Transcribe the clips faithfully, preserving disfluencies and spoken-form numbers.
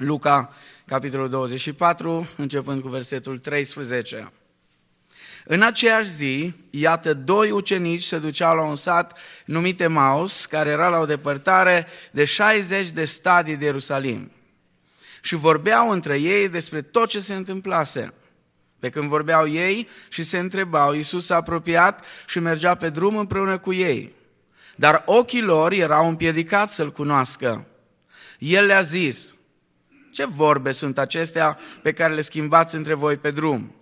Luca, capitolul douăzeci și patru, începând cu versetul treisprezece. În aceeași zi, iată, doi ucenici se duceau la un sat numit Emaus, care era la o depărtare de șaizeci de stadii de Ierusalim. Și vorbeau între ei despre tot ce se întâmplase. Pe când vorbeau ei și se întrebau, Iisus s-a apropiat și mergea pe drum împreună cu ei. Dar ochii lor erau împiedicați să-L cunoască. El le-a zis, ce vorbe sunt acestea pe care le schimbați între voi pe drum?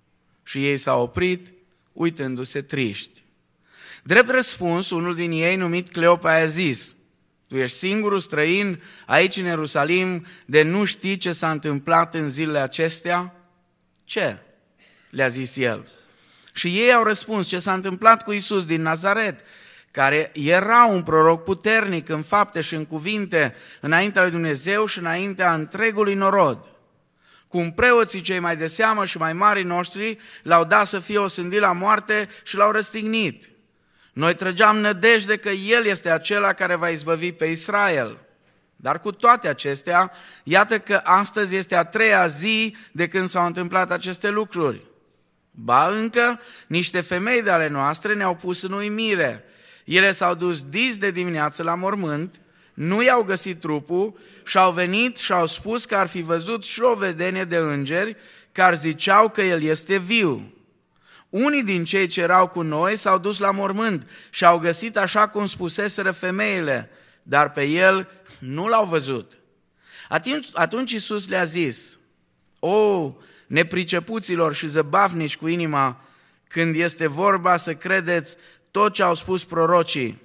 Și ei s-au oprit, uitându-se triști. Drept răspuns, unul din ei, numit Cleopa, a zis, tu ești singurul străin aici în Ierusalim de nu știi ce s-a întâmplat în zilele acestea? Ce? Le-a zis el. Și ei au răspuns, ce s-a întâmplat cu Iisus din Nazaret, care era un proroc puternic în fapte și în cuvinte, înaintea lui Dumnezeu și înaintea întregului norod. Cum preoții cei mai de seamă și mai mari noștri l-au dat să fie osândit la moarte și l-au răstignit. Noi trăgeam nădejde că El este acela care va izbăvi pe Israel. Dar cu toate acestea, iată că astăzi este a treia zi de când s-au întâmplat aceste lucruri. Ba încă, niște femei de ale noastre ne-au pus în uimire. Ele s-au dus dis de dimineață la mormânt, nu i-au găsit trupul și au venit și au spus că ar fi văzut și o vedenie de îngeri care ziceau că El este viu. Unii din cei ce erau cu noi s-au dus la mormânt și au găsit așa cum spuseseră femeile, dar pe El nu l-au văzut. Atunci, atunci Iisus le-a zis, o, nepricepuților și zăbavnici cu inima, când este vorba să credeți tot ce au spus prorocii,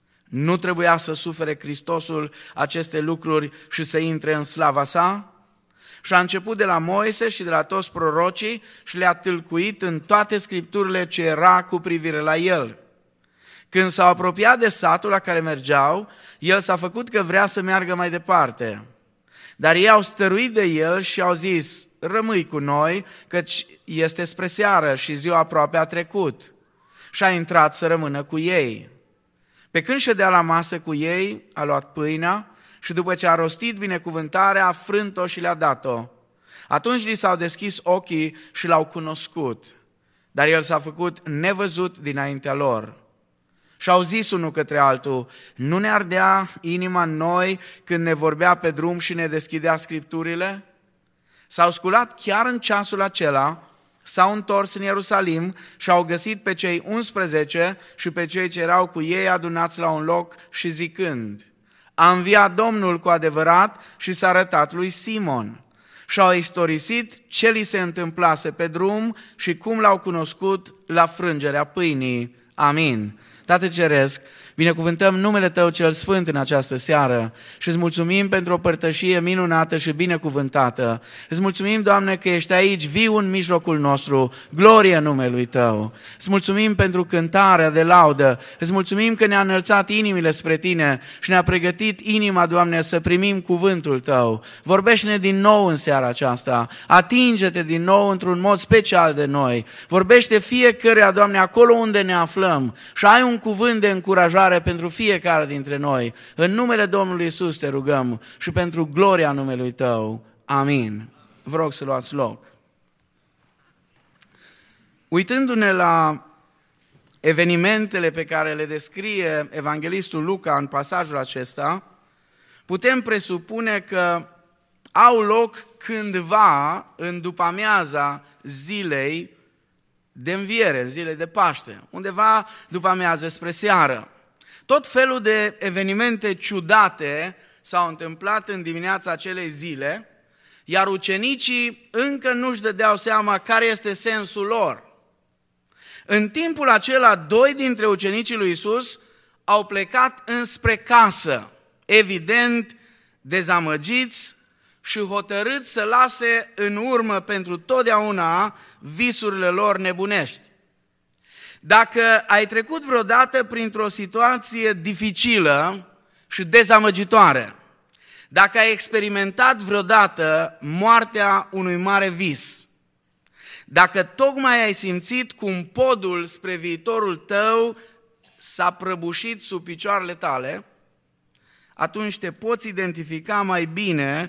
nu trebuia să sufere Hristosul aceste lucruri și să intre în slava sa? Și a început de la Moise și de la toți prorocii și le-a tâlcuit în toate scripturile ce era cu privire la el. Când s-au apropiat de satul la care mergeau, el s-a făcut că vrea să meargă mai departe. Dar ei au stăruit de el și au zis, rămâi cu noi, căci este spre seară și ziua aproape a trecut. Și a intrat să rămână cu ei. Pe când ședea la masă cu ei, a luat pâinea și după ce a rostit binecuvântarea, a frânt-o și le-a dat-o. Atunci li s-au deschis ochii și l-au cunoscut, dar el s-a făcut nevăzut dinaintea lor. Și au zis unul către altul, nu ne ardea inima în noi când ne vorbea pe drum și ne deschidea scripturile? S-au sculat chiar în ceasul acela, s-au întors în Ierusalim și au găsit pe cei unsprezece și pe cei ce erau cu ei adunați la un loc și zicând, a înviat Domnul cu adevărat și s-a arătat lui Simon. Și au istorisit ce li se întâmplase pe drum și cum l-au cunoscut la frângerea pâinii. Amin. Tată Ceresc, binecuvântăm numele Tău cel Sfânt în această seară și îți mulțumim pentru o părtășie minunată și binecuvântată. Îți mulțumim, Doamne, că ești aici, viu în mijlocul nostru, glorie numelui Tău. Îți mulțumim pentru cântarea de laudă, îți mulțumim că ne-a înălțat inimile spre Tine și ne-a pregătit inima, Doamne, să primim cuvântul Tău. Vorbește-ne din nou în seara aceasta, atinge-te din nou într-un mod special de noi. Vorbește fiecăruia, Doamne, acolo unde ne aflăm și ai un cuvânt de încurajare pentru fiecare dintre noi. În numele Domnului Iisus te rugăm și pentru gloria numelui Tău. Amin. Vă rog să luați loc. Uitându-ne la evenimentele pe care le descrie evanghelistul Luca în pasajul acesta, putem presupune că au loc cândva în după-amiaza zilei de înviere, zile de Paște, undeva după amiază spre seară. Tot felul de evenimente ciudate s-au întâmplat în dimineața acelei zile, iar ucenicii încă nu-și dădeau seama care este sensul lor. În timpul acela, doi dintre ucenicii lui Iisus au plecat înspre casă, evident dezamăgiți și hotărâți să lase în urmă pentru totdeauna visurile lor nebunești. Dacă ai trecut vreodată printr-o situație dificilă și dezamăgitoare, dacă ai experimentat vreodată moartea unui mare vis, dacă tocmai ai simțit cum podul spre viitorul tău s-a prăbușit sub picioarele tale, atunci te poți identifica mai bine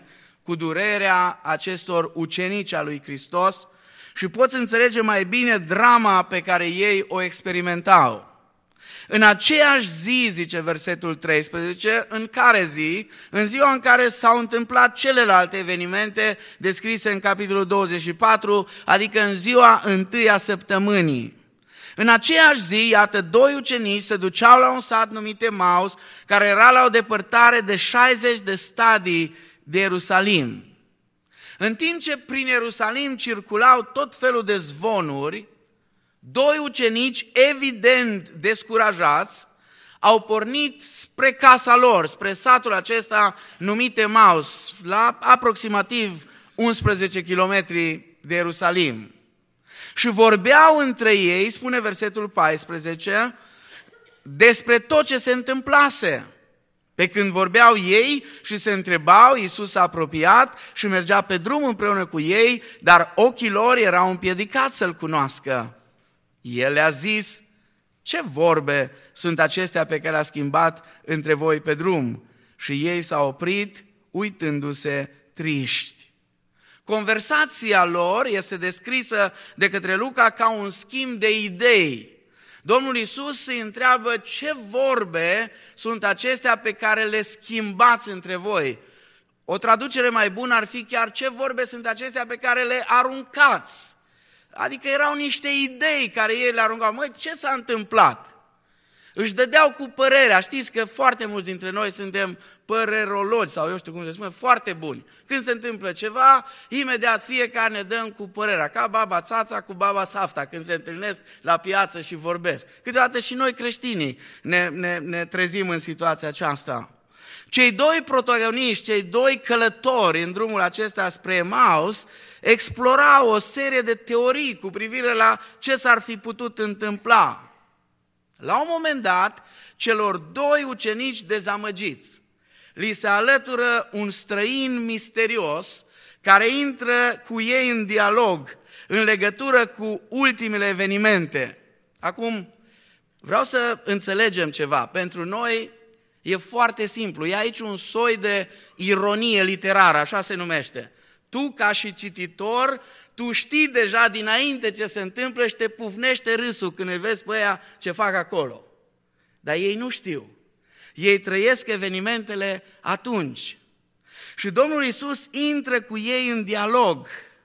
cu durerea acestor ucenici a lui Hristos și poți înțelege mai bine drama pe care ei o experimentau. În aceeași zi, zice versetul treisprezece, în care zi? În ziua în care s-au întâmplat celelalte evenimente descrise în capitolul douăzeci și patru, adică în ziua întâia săptămânii. În aceeași zi, iată, doi ucenici se duceau la un sat numit Emaus, care era la o depărtare de șaizeci de stadii de Ierusalim. În timp ce prin Ierusalim circulau tot felul de zvonuri, doi ucenici, evident descurajați, au pornit spre casa lor, spre satul acesta numit Emaus, la aproximativ unsprezece kilometri de Ierusalim. Și vorbeau între ei, spune versetul paisprezece, despre tot ce se întâmplase. Pe când vorbeau ei și se întrebau, Iisus s-a apropiat și mergea pe drum împreună cu ei, dar ochii lor erau împiedicați să-L cunoască. El le-a zis, ce vorbe sunt acestea pe care le-a schimbat între voi pe drum? Și ei s-au oprit, uitându-se triști. Conversația lor este descrisă de către Luca ca un schimb de idei. Domnul Iisus îi întreabă ce vorbe sunt acestea pe care le schimbați între voi. O traducere mai bună ar fi chiar ce vorbe sunt acestea pe care le aruncați. Adică erau niște idei care ei le aruncau. Măi, ce s-a întâmplat? Își dădeau cu părerea. Știți că foarte mulți dintre noi suntem părerologi sau eu știu cum se spune, foarte buni. Când se întâmplă ceva, imediat fiecare ne dăm cu părerea. Ca baba Țața cu baba Safta când se întâlnesc la piață și vorbesc. Câteodată și noi creștinii ne, ne, ne trezim în situația aceasta. Cei doi protagoniști, cei doi călători în drumul acesta spre Emaus, explorau o serie de teorii cu privire la ce s-ar fi putut întâmpla. La un moment dat, celor doi ucenici dezamăgiți, li se alătură un străin misterios care intră cu ei în dialog, în legătură cu ultimele evenimente. Acum, vreau să înțelegem ceva. Pentru noi e foarte simplu. E aici un soi de ironie literară, așa se numește. Tu, ca și cititor, tu știi deja dinainte ce se întâmplă și te pufnește râsul când îi vezi pe aia ce fac acolo. Dar ei nu știu. Ei trăiesc evenimentele atunci. Și Domnul Iisus intră cu ei în dialog.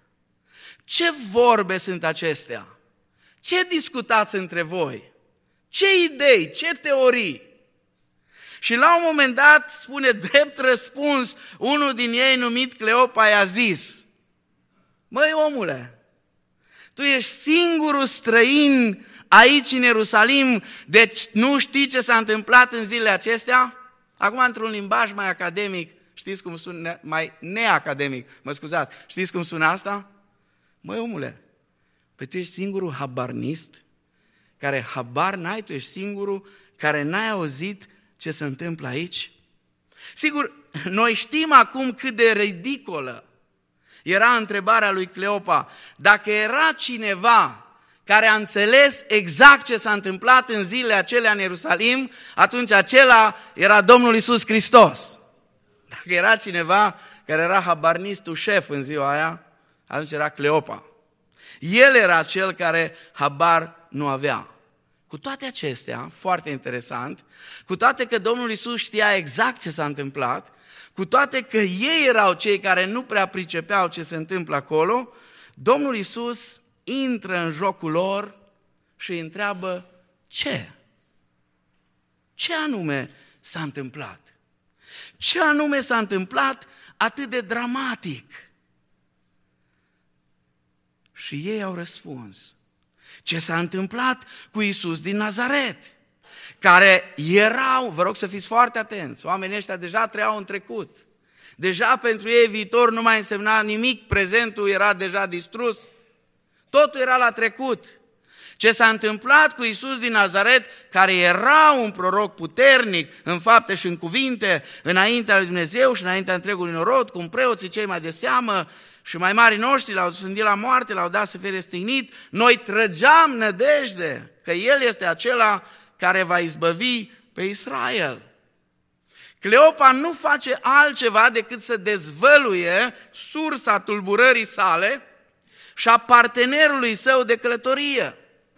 Ce vorbe sunt acestea? Ce discutați între voi? Ce idei, ce teorii? Și la un moment dat, spune drept răspuns, unul din ei numit Cleopa i-a zis, măi omule, tu ești singurul străin aici în Ierusalim, deci nu știi ce s-a întâmplat în zilele acestea? Acum, într-un limbaj mai academic, știți cum sună, mai neacademic, mă scuzați, știți cum sună asta? Măi omule, păi tu ești singurul habarnist, care habar n-ai, tu ești singurul care n-ai auzit ce se întâmplă aici? Sigur, noi știm acum cât de ridicolă era întrebarea lui Cleopa. Dacă era cineva care a înțeles exact ce s-a întâmplat în zilele acelea în Ierusalim, atunci acela era Domnul Iisus Hristos. Dacă era cineva care era habarnistul șef în ziua aia, atunci era Cleopa. El era cel care habar nu avea. Cu toate acestea, foarte interesant, cu toate că Domnul Iisus știa exact ce s-a întâmplat, cu toate că ei erau cei care nu prea pricepeau ce se întâmplă acolo, Domnul Iisus intră în jocul lor și îi întreabă ce? Ce anume s-a întâmplat? Ce anume s-a întâmplat atât de dramatic? Și ei au răspuns. Ce s-a întâmplat cu Iisus din Nazaret, care erau, vă rog să fiți foarte atenți, oamenii ăștia deja trăiau în trecut, deja pentru ei viitor nu mai însemna nimic, prezentul era deja distrus, totul era la trecut. Ce s-a întâmplat cu Iisus din Nazaret, care era un proroc puternic în fapte și în cuvinte, înaintea lui Dumnezeu și înaintea întregului norod, cum preoții cei mai de seamă și mai mari noștri l-au sândit la moarte, l-au dat să fie răstignit, noi trăgeam nădejde că El este acela care va izbăvi pe Israel. Cleopa nu face altceva decât să dezvăluie sursa tulburării sale și a partenerului său de călătorie.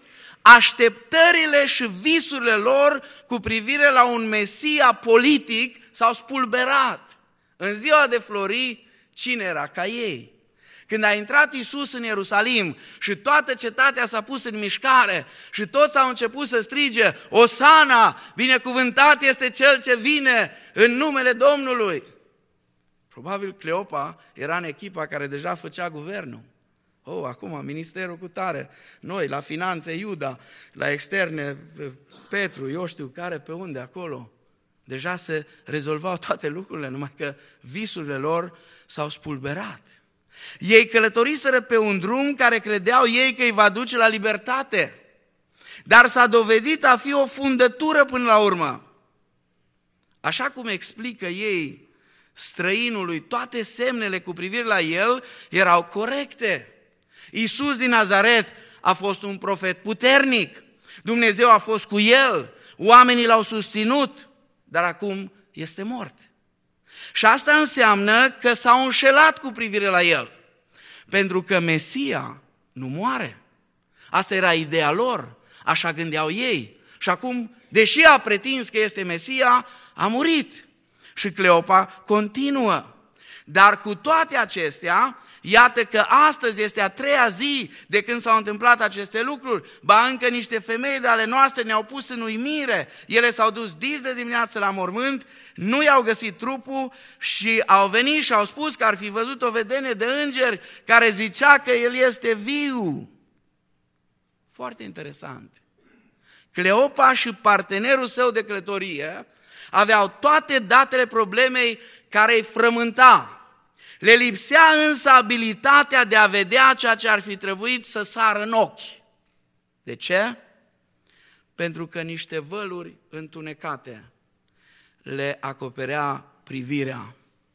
Așteptările și visurile lor cu privire la un Mesia politic s-au spulberat. În ziua de flori, cine era ca ei? Când a intrat Iisus în Ierusalim și toată cetatea s-a pus în mișcare și toți au început să strige, Osana, binecuvântat este Cel ce vine în numele Domnului. Probabil Cleopa era în echipa care deja făcea guvernul. Oh, acum, ministerul cu tare, noi, la finanțe, Iuda, la externe, Petru, eu știu care, pe unde, acolo. Deja se rezolvau toate lucrurile, numai că visurile lor s-au spulberat. Ei călătoriseră pe un drum care credeau ei că îi va duce la libertate, dar s-a dovedit a fi o fundătură până la urmă. Așa cum explică ei străinului, toate semnele cu privire la el erau corecte. Iisus din Nazaret a fost un profet puternic, Dumnezeu a fost cu el, oamenii l-au susținut, dar acum este mort. Și asta înseamnă că s-au înșelat cu privire la el, pentru că Mesia nu moare. Asta era ideea lor, așa gândeau ei. Și acum, deși a pretins că este Mesia, a murit. Și Cleopa continuă. Dar cu toate acestea, iată că astăzi este a treia zi de când s-au întâmplat aceste lucruri. Ba încă niște femei de ale noastre ne-au pus în uimire. Ele s-au dus dis de dimineață la mormânt, nu i-au găsit trupul și au venit și au spus că ar fi văzut o vedenie de îngeri care zicea că el este viu. Foarte interesant. Cleopa și partenerul său de călătorie aveau toate datele problemei care îi frământa. Le lipsea însă abilitatea de a vedea ceea ce ar fi trebuit să sară în ochi. De ce? Pentru că niște văluri întunecate le acoperea privirea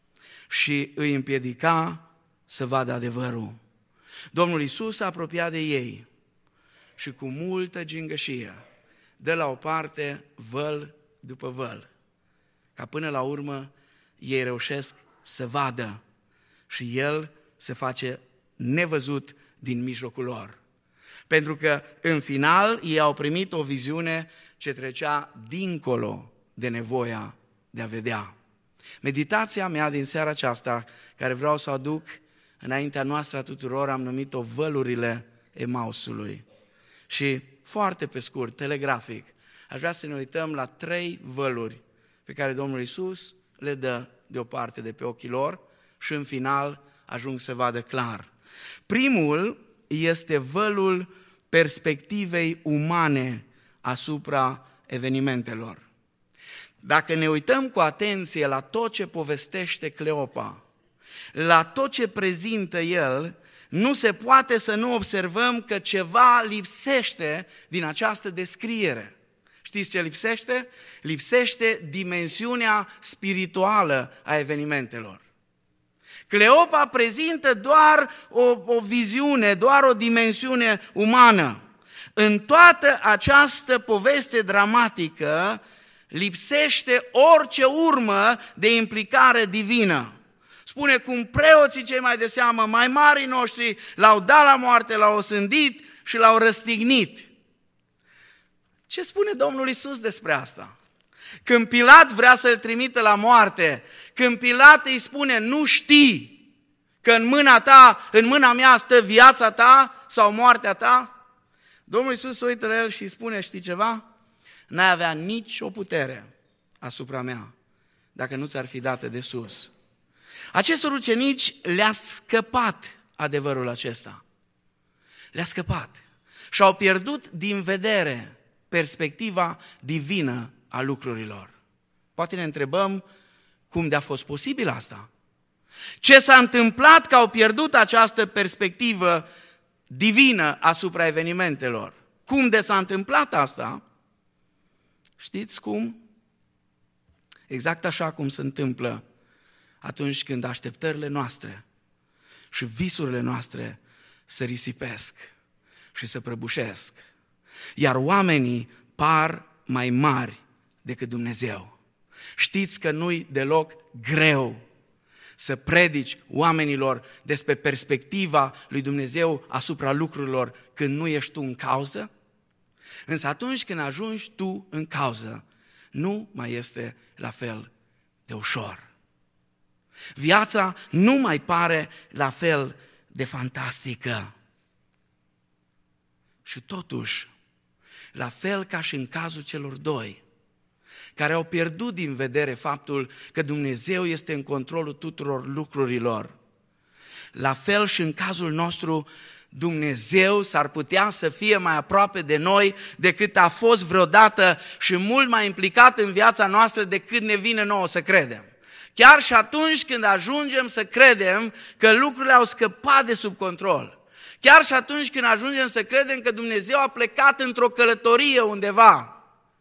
și îi împiedica să vadă adevărul. Domnul Iisus s-a apropiat de ei și cu multă gingășie dă la o parte văl după văl, ca până la urmă ei reușesc să vadă și el se face nevăzut din mijlocul lor. Pentru că în final ei au primit o viziune ce trecea dincolo de nevoia de a vedea. Meditația mea din seara aceasta, care vreau să o aduc înaintea noastră a tuturor, am numit-o Vălurile Emausului. Și foarte pe scurt, telegrafic, aș vrea să ne uităm la trei văluri pe care Domnul Iisus le dă deoparte de pe ochii lor și în final ajung să vadă clar. Primul este vălul perspectivei umane asupra evenimentelor. Dacă ne uităm cu atenție la tot ce povestește Cleopa, la tot ce prezintă el, nu se poate să nu observăm că ceva lipsește din această descriere. Știți ce lipsește? Lipsește dimensiunea spirituală a evenimentelor. Cleopa prezintă doar o, o viziune, doar o dimensiune umană. În toată această poveste dramatică lipsește orice urmă de implicare divină. Spune cum preoții cei mai de seamă, mai marii noștri, l-au dat la moarte, l-au osândit și l-au răstignit. Ce spune Domnul Iisus despre asta? Când Pilat vrea să-l trimită la moarte, când Pilat îi spune, nu știi că în mâna ta, în mâna mea stă viața ta sau moartea ta, Domnul Iisus se uită la el și îi spune, știi ceva? N-ai avea nici o putere asupra mea dacă nu ți-ar fi dată de sus. Acestor ucenici le-a scăpat adevărul acesta. Le-a scăpat și au pierdut din vedere perspectiva divină a lucrurilor. Poate ne întrebăm cum de a fost posibil asta? Ce s-a întâmplat că au pierdut această perspectivă divină asupra evenimentelor? Cum de s-a întâmplat asta? Știți cum? Exact așa cum se întâmplă atunci când așteptările noastre și visurile noastre se risipesc și se prăbușesc, iar oamenii par mai mari decât Dumnezeu. Știți că nu-i deloc greu să predici oamenilor despre perspectiva lui Dumnezeu asupra lucrurilor când nu ești tu în cauză? Însă atunci când ajungi tu în cauză, nu mai este la fel de ușor. Viața nu mai pare la fel de fantastică. Și totuși, la fel ca și în cazul celor doi, care au pierdut din vedere faptul că Dumnezeu este în controlul tuturor lucrurilor, la fel și în cazul nostru, Dumnezeu s-ar putea să fie mai aproape de noi decât a fost vreodată și mult mai implicat în viața noastră decât ne vine nouă să credem. Chiar și atunci când ajungem să credem că lucrurile au scăpat de sub control. Chiar și atunci când ajungem să credem că Dumnezeu a plecat într-o călătorie undeva.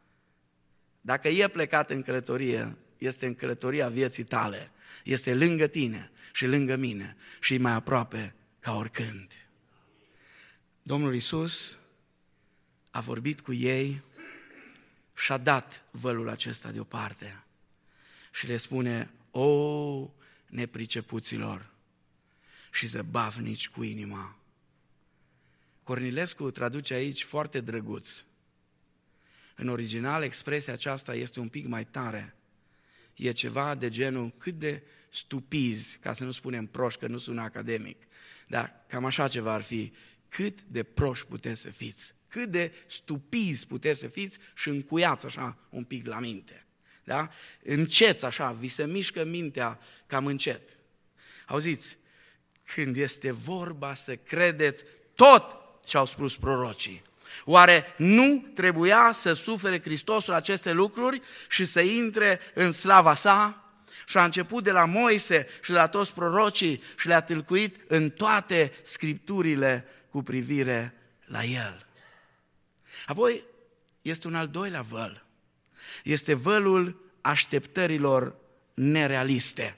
Dacă e plecat în călătorie, este în călătoria vieții tale. Este lângă tine și lângă mine și mai aproape ca oricând. Domnul Iisus a vorbit cu ei și a dat vălul acesta deoparte și le spune: o, nepricepuților și zăbavnici cu inima. Cornilescu traduce aici foarte drăguț. În original, expresia aceasta este un pic mai tare. E ceva de genul cât de stupizi, ca să nu spunem proști, că nu sună academic, dar cam așa ceva ar fi. Cât de proști puteți să fiți, cât de stupizi puteți să fiți și încuiați așa un pic la minte. Da? Înceți așa, vi se mișcă mintea cam încet. Auziți, când este vorba să credeți tot ce au spus prorocii, oare nu trebuia să sufere Hristosul aceste lucruri și să intre în slava sa? Și a început de la Moise și de la toți prorocii și le-a tâlcuit în toate scripturile cu privire la el. Apoi este un al doilea văl. Este vălul așteptărilor nerealiste.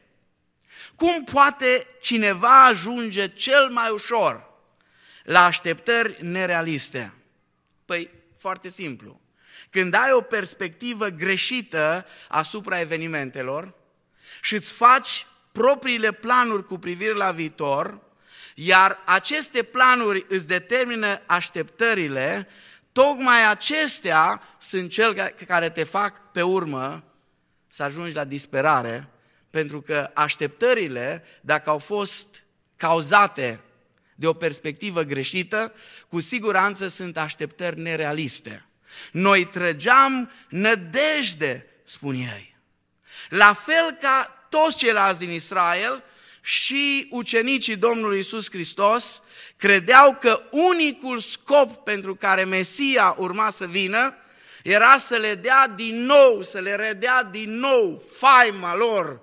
Cum poate cineva ajunge cel mai ușor la așteptări nerealiste? Păi, foarte simplu. Când ai o perspectivă greșită asupra evenimentelor și îți faci propriile planuri cu privire la viitor, iar aceste planuri îți determină așteptările, tocmai acestea sunt cele care te fac pe urmă să ajungi la disperare, pentru că așteptările, dacă au fost cauzate de o perspectivă greșită, cu siguranță sunt așteptări nerealiste. Noi trăgeam nădejde, spun ei. La fel ca toți ceilalți din Israel, și ucenicii Domnului Iisus Hristos credeau că unicul scop pentru care Mesia urma să vină era să le dea din nou, să le redea din nou faima lor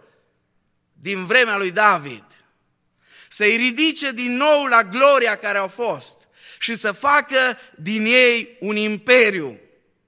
din vremea lui David, să-i ridice din nou la gloria care au fost și să facă din ei un imperiu.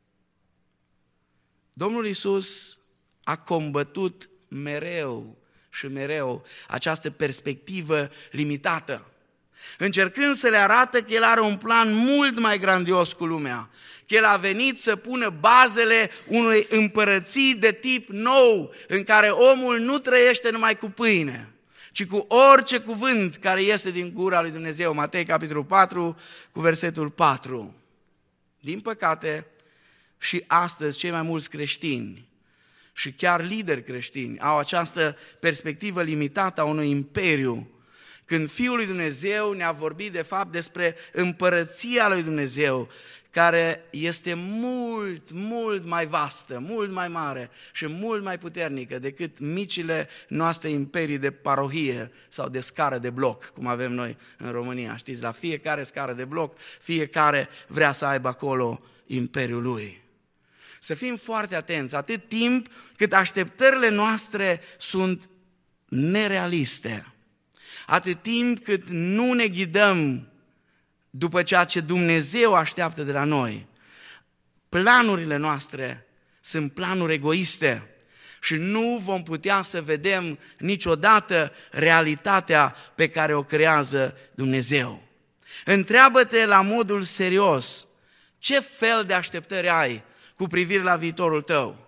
Domnul Iisus a combătut mereu și mereu această perspectivă limitată, încercând să le arate că El are un plan mult mai grandios cu lumea, că El a venit să pună bazele unei împărății de tip nou, în care omul nu trăiește numai cu pâine, ci cu orice cuvânt care iese din gura lui Dumnezeu. Matei, capitolul patru, cu versetul patru. Din păcate, și astăzi cei mai mulți creștini și chiar lideri creștini au această perspectivă limitată a unui imperiu, când Fiul lui Dumnezeu ne-a vorbit de fapt despre împărăția lui Dumnezeu, care este mult, mult mai vastă, mult mai mare și mult mai puternică decât micile noastre imperii de parohie sau de scară de bloc, cum avem noi în România. Știți, la fiecare scară de bloc, fiecare vrea să aibă acolo imperiul lui. Să fim foarte atenți, atât timp cât așteptările noastre sunt nerealiste, atât timp cât nu ne ghidăm după ceea ce Dumnezeu așteaptă de la noi, planurile noastre sunt planuri egoiste și nu vom putea să vedem niciodată realitatea pe care o creează Dumnezeu. Întreabă-te la modul serios, ce fel de așteptări ai cu privire la viitorul tău?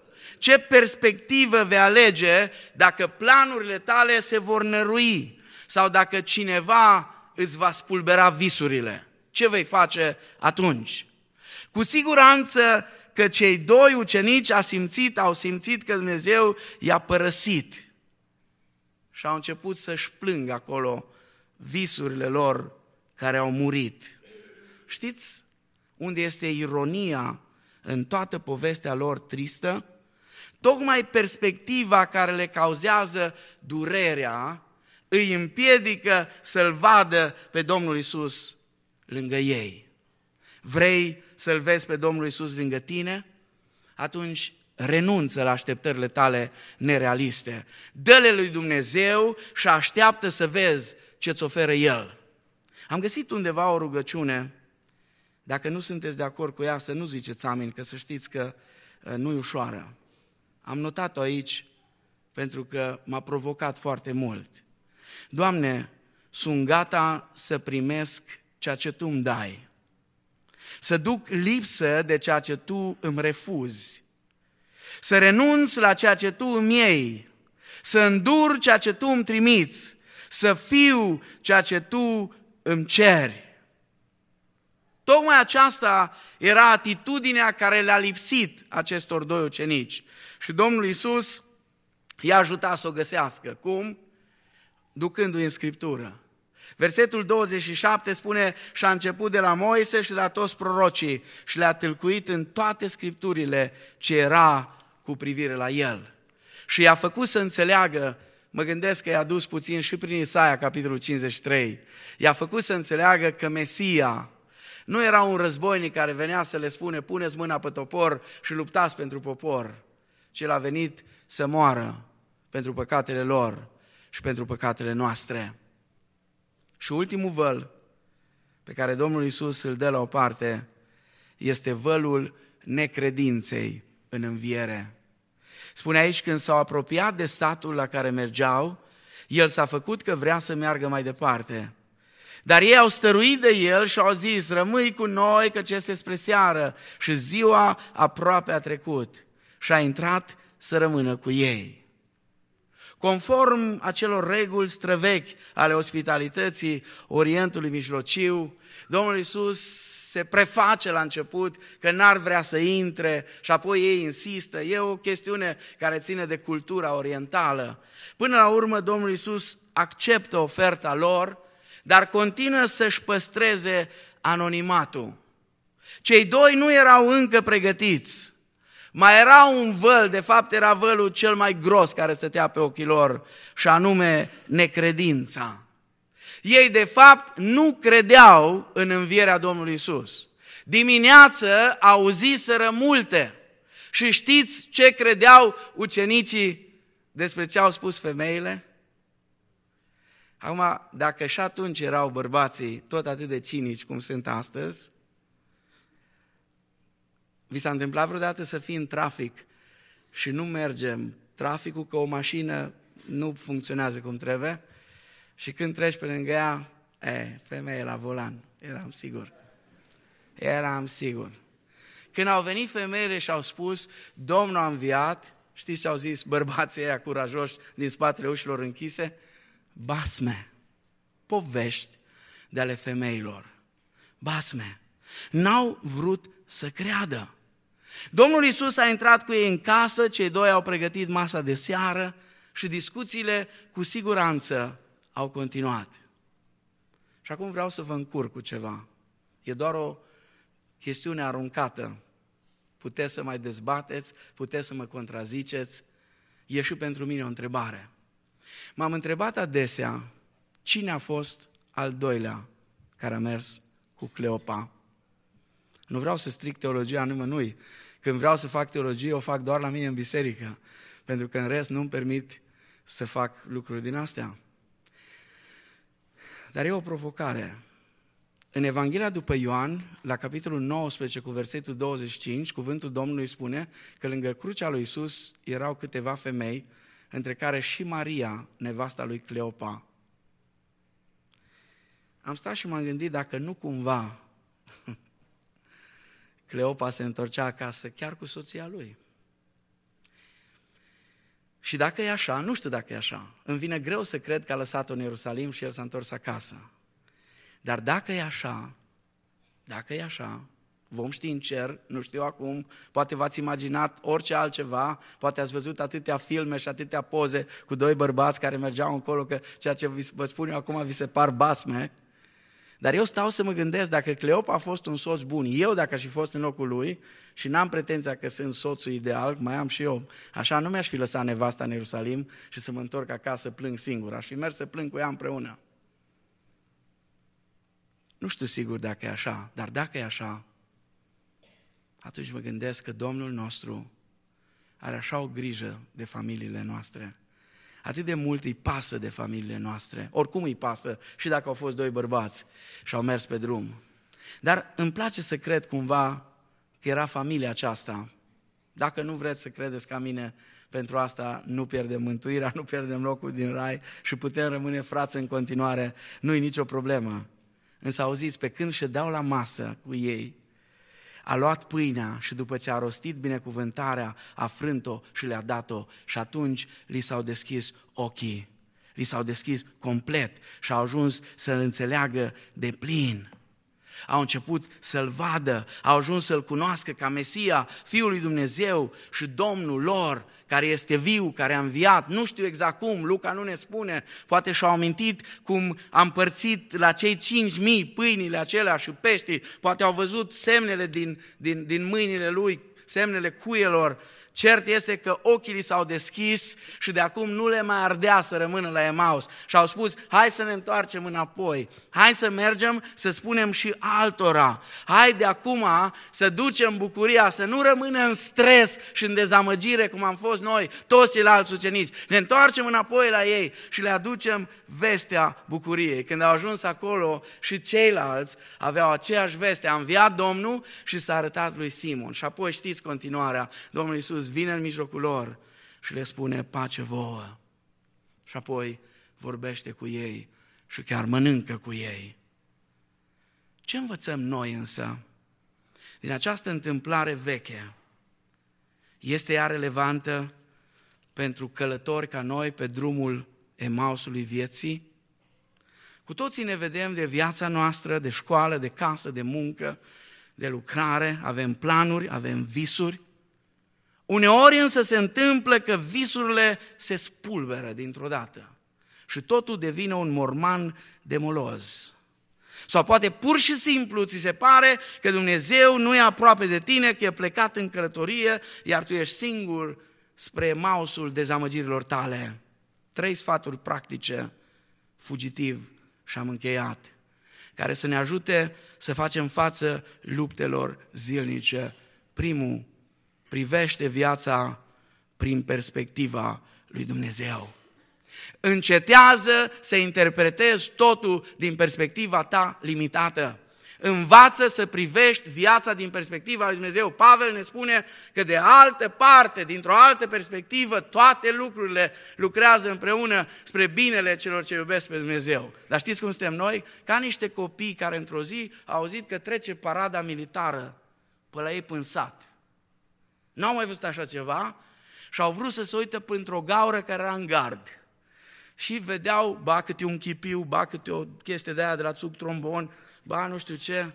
ce perspectivă vei alege dacă planurile tale se vor nărui sau dacă cineva îți va spulbera visurile. Ce vei face atunci? Cu siguranță că cei doi ucenici au simțit, au simțit că Dumnezeu i-a părăsit și au început să-și plângă acolo visurile lor care au murit. Știți unde este ironia în toată povestea lor tristă? Tocmai perspectiva care le cauzează durerea îi împiedică să-L vadă pe Domnul Iisus lângă ei. Vrei să-L vezi pe Domnul Iisus lângă tine? Atunci renunță la așteptările tale nerealiste. Dă-le lui Dumnezeu și așteaptă să vezi ce-ți oferă El. Am găsit undeva o rugăciune, dacă nu sunteți de acord cu ea, să nu ziceți amin, că să știți că nu e ușoară. Am notat-o aici pentru că m-a provocat foarte mult. Doamne, sunt gata să primesc ceea ce Tu îmi dai, să duc lipsă de ceea ce Tu îmi refuzi, să renunț la ceea ce Tu îmi iei, să îndur ceea ce Tu îmi trimiți, să fiu ceea ce Tu îmi ceri. Tocmai aceasta era atitudinea care le-a lipsit acestor doi ucenici. Și Domnul Iisus i-a ajutat să o găsească. Cum? Ducându-i în Scriptură. Versetul douăzeci și șapte spune: și a început de la Moise și de la toți prorocii și le-a tâlcuit în toate Scripturile ce era cu privire la el. Și i-a făcut să înțeleagă, mă gândesc că i-a dus puțin și prin Isaia, capitolul cincizeci și trei, i-a făcut să înțeleagă că Mesia nu era un războinic care venea să le spune: puneți mâna pe topor și luptați pentru popor, ci El a venit să moară pentru păcatele lor și pentru păcatele noastre. Și ultimul văl pe care Domnul Iisus îl dă la o parte este vălul necredinței în înviere. Spune aici: când s-au apropiat de satul la care mergeau, El s-a făcut că vrea să meargă mai departe. Dar ei au stăruit de El și au zis: rămâi cu noi, căci este spre seară și ziua aproape a trecut. Și a intrat să rămână cu ei. Conform acelor reguli străvechi ale ospitalității Orientului Mijlociu, Domnul Iisus se preface la început că n-ar vrea să intre și apoi ei insistă. E o chestiune care ține de cultura orientală. Până la urmă Domnul Iisus acceptă oferta lor, dar continuă să-și păstreze anonimatul. Cei doi nu erau încă pregătiți. Mai era un văl, de fapt era vălul cel mai gros care stătea pe ochii lor, și anume necredința. Ei de fapt nu credeau în învierea Domnului Iisus. Dimineață auziseră multe. Și știți ce credeau ucenicii despre ce au spus femeile? Acum, dacă și atunci erau bărbații tot atât de cinici cum sunt astăzi, vi s-a întâmplat vreodată să fii în trafic și nu mergem traficul, că o mașină nu funcționează cum trebuie și când treci pe lângă ea, e, femeie la volan, eram sigur, eram sigur. Când au venit femeile și au spus: Domnul a înviat, știți ce au zis bărbații ăia curajoși din spatele ușilor închise? Basme, povești de ale femeilor, basme. N-au vrut să creadă. Domnul Iisus a intrat cu ei în casă, cei doi au pregătit masa de seară și discuțiile cu siguranță au continuat. Și acum vreau să vă încurc cu ceva. E doar o chestiune aruncată. Puteți să mai dezbateți, puteți să mă contraziceți. E și pentru mine o întrebare. M-am întrebat adesea cine a fost al doilea care a mers cu Cleopa. Nu vreau să stric teologia nimănui. Când vreau să fac teologie, o fac doar la mine în biserică, pentru că în rest nu-mi permit să fac lucruri din astea. Dar e o provocare. În Evanghelia după Ioan, la capitolul nouăsprezece cu versetul douăzeci și cinci, cuvântul Domnului spune că lângă crucea lui Iisus erau câteva femei, între care și Maria, nevasta lui Cleopa. Am stat și m-am gândit dacă nu cumva Cleopa se întorcea acasă chiar cu soția lui. Și dacă e așa, nu știu dacă e așa, îmi vine greu să cred că a lăsat-o în Ierusalim și el s-a întors acasă. Dar dacă e așa, dacă e așa, vom ști în cer, nu știu acum, poate v-ați imaginat orice altceva, poate ați văzut atâtea filme și atâtea poze cu doi bărbați care mergeau încolo, că ceea ce vă spun eu acum vi se par basme. Dar eu stau să mă gândesc, dacă Cleopa a fost un soț bun, eu dacă aș fi fost în locul lui și n-am pretenția că sunt soțul ideal, mai am și eu, așa nu mi-aș fi lăsat nevasta în Ierusalim și să mă întorc acasă plâng singur, aș fi mers să plâng cu ea împreună. Nu știu sigur dacă e așa, dar dacă e așa, atunci mă gândesc că Domnul nostru are așa o grijă de familiile noastre. Atât de mult îi pasă de familiile noastre. Oricum îi pasă și dacă au fost doi bărbați și au mers pe drum. Dar îmi place să cred cumva că era familia aceasta. Dacă nu vreți să credeți ca mine, pentru asta nu pierdem mântuirea, nu pierdem locul din rai și putem rămâne frați în continuare. Nu-i nicio problemă. Însă auziți, pe când ședeau la masă cu ei, a luat pâinea și după ce a rostit binecuvântarea, a frânt-o și le-a dat-o și atunci li s-au deschis ochii, li s-au deschis complet și au ajuns să-L înțeleagă de plin. Au început să-L vadă, au ajuns să-L cunoască ca Mesia, Fiul lui Dumnezeu și Domnul lor, care este viu, care a înviat. Nu știu exact cum, Luca nu ne spune, poate și-au amintit cum a împărțit la cei cinci mii pâinile acelea și peștii, poate au văzut semnele din, din, din mâinile lui, semnele cuielor. Cert este că ochii li s-au deschis și de acum nu le mai ardea să rămână la Emaus. Și au spus, hai să ne întoarcem înapoi, hai să mergem să spunem și altora, hai de acum să ducem bucuria, să nu rămână în stres și în dezamăgire cum am fost noi, toți ceilalți ucenici. Ne întoarcem înapoi la ei și le aducem vestea bucuriei. Când au ajuns acolo și ceilalți aveau aceeași veste, a înviat Domnul și s-a arătat lui Simon. Și apoi știți continuarea, Domnul Iisus vine în mijlocul lor și le spune pace vouă. Și apoi vorbește cu ei și chiar mănâncă cu ei. Ce învățăm noi însă din această întâmplare veche? Este ea relevantă pentru călători ca noi pe drumul Emausului vieții? Cu toții ne vedem de viața noastră, de școală, de casă, de muncă, de lucrare, avem planuri, avem visuri. Uneori însă se întâmplă că visurile se spulberă dintr-o dată și totul devine un morman de moloz. Sau poate pur și simplu ți se pare că Dumnezeu nu e aproape de tine, că e plecat în călătorie, iar tu ești singur spre Emausul dezamăgirilor tale. Trei sfaturi practice, fugitiv, și am încheiat, care să ne ajute să facem față luptelor zilnice. Primul, privește viața prin perspectiva lui Dumnezeu. Încetează să interpretezi totul din perspectiva ta limitată. Învață să privești viața din perspectiva lui Dumnezeu. Pavel ne spune că de altă parte, dintr-o altă perspectivă, toate lucrurile lucrează împreună spre binele celor ce iubesc pe Dumnezeu. Dar știți cum suntem noi? Ca niște copii care într-o zi au auzit că trece parada militară pe la ei până sat. N-au mai văzut așa ceva și au vrut să se uite printr-o gaură care era în gard. Și vedeau, ba câte un chipiu, ba câte o chestie de aia de la țuc trombon, ba nu știu ce.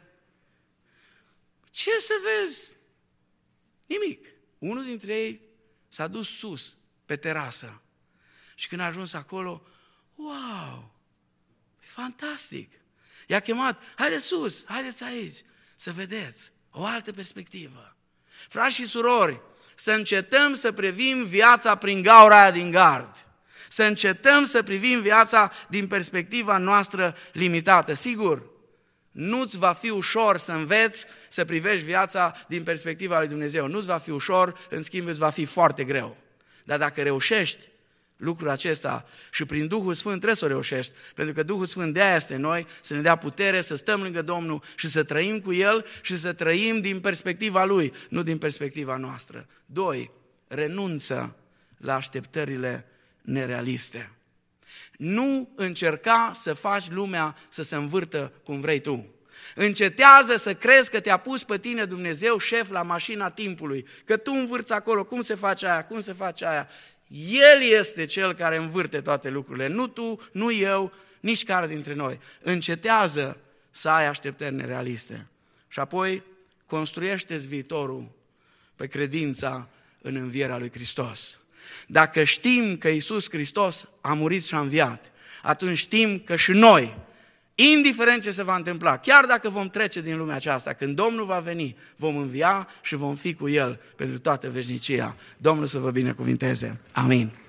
Ce să vezi? Nimic. Unul dintre ei s-a dus sus, pe terasă. Și când a ajuns acolo, wow, e fantastic. I-a chemat, haide sus, haideți aici, să vedeți o altă perspectivă. Frați și surori, să încetăm să privim viața prin gaura aia din gard. Să încetăm să privim viața din perspectiva noastră limitată. Sigur, nu-ți va fi ușor să înveți să privești viața din perspectiva lui Dumnezeu. Nu-ți va fi ușor, în schimb îți va fi foarte greu. Dar dacă reușești lucrul acesta și prin Duhul Sfânt trebuie să o reușești, pentru că Duhul Sfânt de-aia este în noi, să ne dea putere, să stăm lângă Domnul și să trăim cu El și să trăim din perspectiva Lui, nu din perspectiva noastră. Doi, renunță la așteptările nerealiste. Nu încerca să faci lumea să se învârtă cum vrei tu. Încetează să crezi că te-a pus pe tine Dumnezeu șef la mașina timpului, că tu învârți acolo, cum se face aia, cum se face aia. El este Cel care învârte toate lucrurile, nu tu, nu eu, nici care dintre noi. Încetează să ai așteptări nerealiste și apoi construiește-ți viitorul pe credința în învierea lui Hristos. Dacă știm că Iisus Hristos a murit și a înviat, atunci știm că și noi, indiferent ce se va întâmpla, chiar dacă vom trece din lumea aceasta, când Domnul va veni, vom învia și vom fi cu El pentru toată veșnicia. Domnul să vă binecuvinteze. Amin.